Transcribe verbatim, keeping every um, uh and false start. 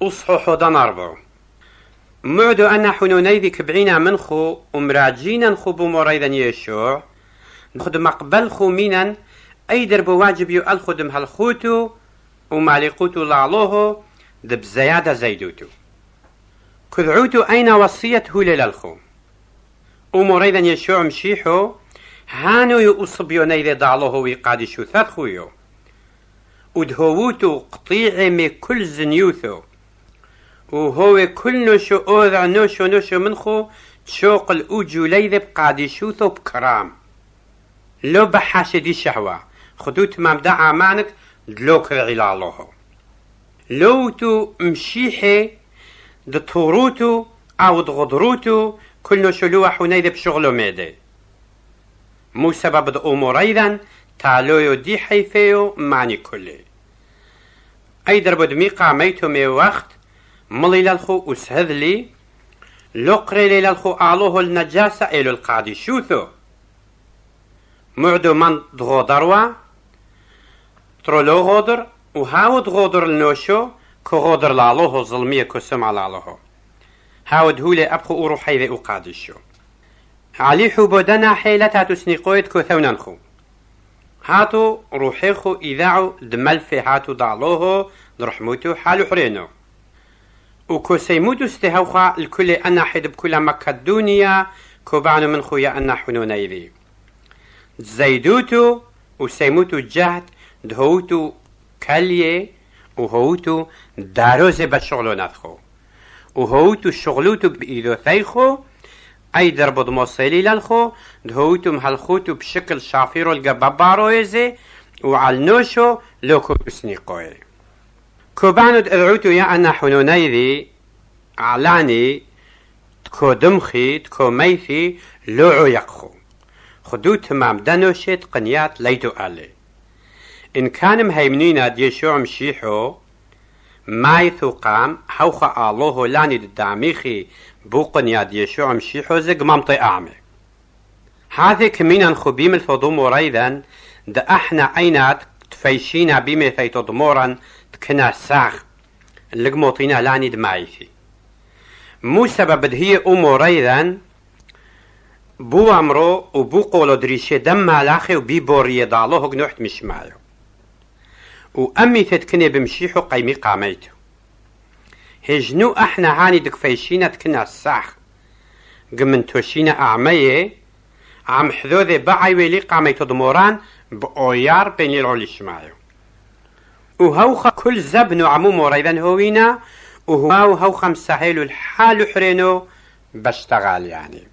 أصحو دنربو معدو أنا حنونيذي كبعينا منخو ومراجينا خو بموريذا يشوع نخد مقبلخو مينا أيدر بواجب يو الخدم هالخوتو ومالقوتو لعلوهو دب زيادة زيدوتو كذعوتو أين وصيته للخو وموريذا يشوع مشيحو هانو يو أصبيونيذي ضعلوهو ويقادشو ثاثخويو ودهووتو قطيعي مي كل زنيوثو وهو كل نوشو أوذع نوشو نوشو منخو تشوق الأوجو ليذب قادشوثو بكرام لو بحاشي دي شهوة خدوت ممدع عمانك دلوك رعيلا الله لو تو مشيحي دطوروتو أو دغضروتو كل نوشو لوحو نيذب شغلو ميدي مو سبب دأمور أيضا تعالويو دي حيفيو معني كله أي دربو دميقا ميتو مي وقت ملي للخو أسهذلي لقري للخو أعلوه النجاسة إلو القادي شوثو معدو من دغودروا ترولو غودر وهاو دغودر النوشو كغودر لعلوه ظلمية كسم على لعلوه هاو دهولي أبخو أروحي ذي أقادشو علي حبودنا حيلتها تسنيقويت كثوننخو هاتو روحيخو إذاعو دملفي هاتو ضعلوه نرحموتو حالو حرينو وكوسيموتو استهوخا الكل أنا حد بكل مكدونيا كوبانو من خويا أنا حنونيذي زيدوتو وسيموتو جهد دهوتو كاليه وهوتو داروزي بشغلو نفخو وهوتو شغلوتو بإيدو ثيخو أي دربض موصلي للخو دهوتو مهالخوتو بشكل شافيرو القبابارو يزي وعالنوشو لوكو بسنيقوي كوبانو دعوتو يا أنا حنونيذي علاني تكو دمخي تكو ميثي لوعو يقخو خدو تمام دانوشت قنيات ليتو آلي إن كان مهيمنينا ديشوع مشيحو مايثو قام حوخا آلوهو لاني دداميخي بوقن ياد يشوع مشيحو زق ممطي أعمي هذه كمينا خبيم الفضوم وريدا دا احنا عينات تفيشينا بيمي ثيتو ضمورا تكنا ساخ اللقموطينا لاني دمايثي مو سبب هي أمو ريدا بو عمرو وبو قولو دريشي دم مالاخي وبي بوري دالوه قنوحت مش معيو وأمي تتكني بمشيحو قيمي قاميتو هجنو احنا هاني دك فيشينا تكنا الساخ قمن توشينا أعمية عم حذوذي بعي ويلي قاميتو ضموران بأويار بين العولي الشمايو وهوخا كل زبنو عمو مريبا هوينا وهو هوخا مسهيلو الحال حرينو باشتغال يعني